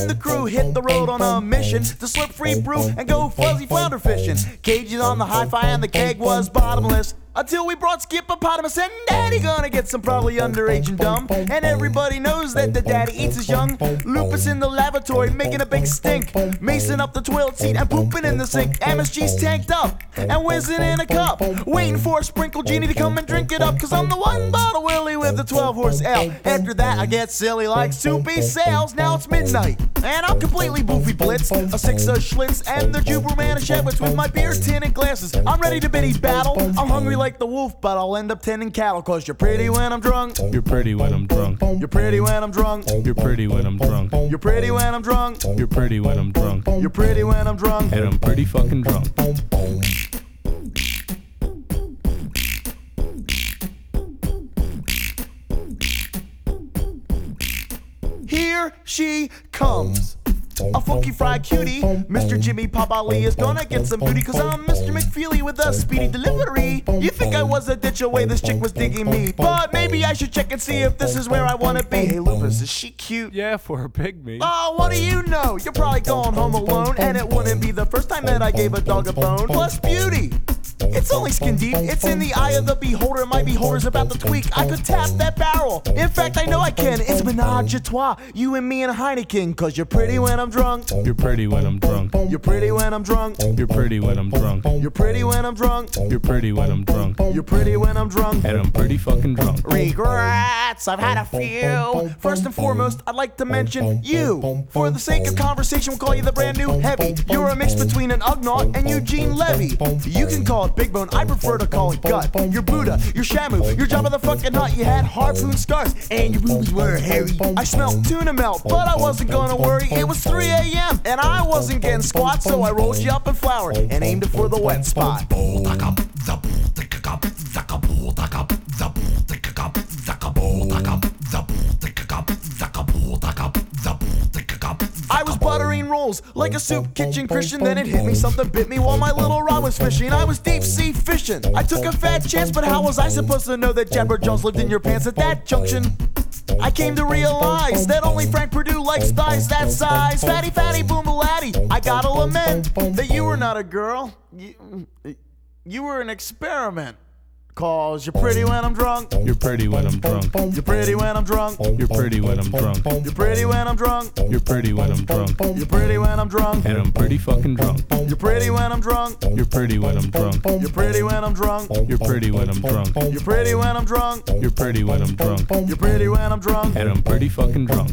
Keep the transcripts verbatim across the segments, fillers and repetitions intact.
and the crew hit the road on a mission to slip free brew and go fuzzy flounder fishing. Cages on the hi-fi and the keg was bottomless, until we brought Skip-opotamus and Daddy gonna get some probably underage and dumb. And everybody knows that the daddy eats his young. Lupus in the lavatory making a big stink, Mason up the toilet seat and pooping in the sink. M S G's tanked up and whizzing in a cup, waiting for a sprinkle genie to come and drink it up, cause I'm the one bottle Willie with the twelve horse ale. After that I get silly like soupy sales. Now it's midnight and I'm completely boofy blitz, a six of Schlitz and the Juberman Manischewitz with my beer tin and glasses. I'm ready to biddy battle, I'm hungry like the wolf, but I'll end up tending cattle, cause you're pretty when I'm drunk. You're pretty when I'm drunk. You're pretty when I'm drunk. You're pretty when I'm drunk. You're pretty when I'm drunk. You're pretty when I'm drunk. You're pretty when I'm drunk. And I'm pretty fucking drunk. Here she comes, a funky fried cutie. Mister Jimmy Pop Ali is gonna get some booty, cause I'm Mister McFeely with a speedy delivery. You think I was a ditch away, this chick was digging me, but maybe I should check and see if this is where I wanna be. Hey Lupus, is she cute? Yeah, for her pygmy. Oh, what do you know? You're probably going home alone, and it wouldn't be the first time that I gave a dog a bone. Plus beauty, it's only skin deep, it's in the eye of the beholder. My beholder's about to tweak, I could tap that barrel. In fact, I know I can, it's menage a trois, you and me and a Heineken, cause you're pretty when I'm drunk. You're pretty when I'm drunk. You're pretty when I'm drunk. You're pretty when I'm drunk. You're pretty when I'm drunk. You're pretty when I'm drunk. You're pretty when I'm drunk. And I'm pretty fucking drunk. Regrets, I've had a few. First and foremost, I'd like to mention you. For the sake of conversation, we'll call you the brand new Heavy. You're a mix between an Ugnaught and Eugene Levy. You can call it Big Bone, I prefer to call it Gut. You're Buddha, you're Shamu, you're Jabba the fucking Hutt. You had harpoon scars, and your boobies were hairy. I smelled tuna melt, but I wasn't gonna worry. It was three a m and I wasn't getting squat, so I rolled you up in flour and aimed it for the wet spot. I was buttering rolls like a soup kitchen Christian, then it hit me, something bit me while my little rod was fishing. I was deep sea fishing, I took a fat chance, but how was I supposed to know that Jabber Jones lived in your pants at that junction? I came to realize that only Frank Purdue likes thighs that size. Fatty, fatty, boom, laddie. I gotta lament that you were not a girl. You, you were an experiment. Cause you're pretty when I'm drunk. You're pretty when I'm drunk. You're pretty when I'm drunk. You're pretty when I'm drunk. You're pretty when I'm drunk. You're pretty when I'm drunk. You're pretty when I'm drunk. And I'm pretty fucking drunk. You're pretty when I'm drunk. You're pretty when I'm drunk. You're pretty when I'm drunk. You're pretty when I'm drunk. You're pretty when I'm drunk. You're pretty when I'm drunk. You're pretty when I'm drunk. And I'm pretty fucking drunk.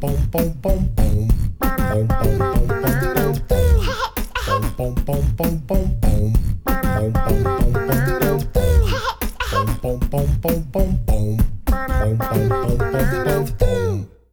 Boom, boom, boom.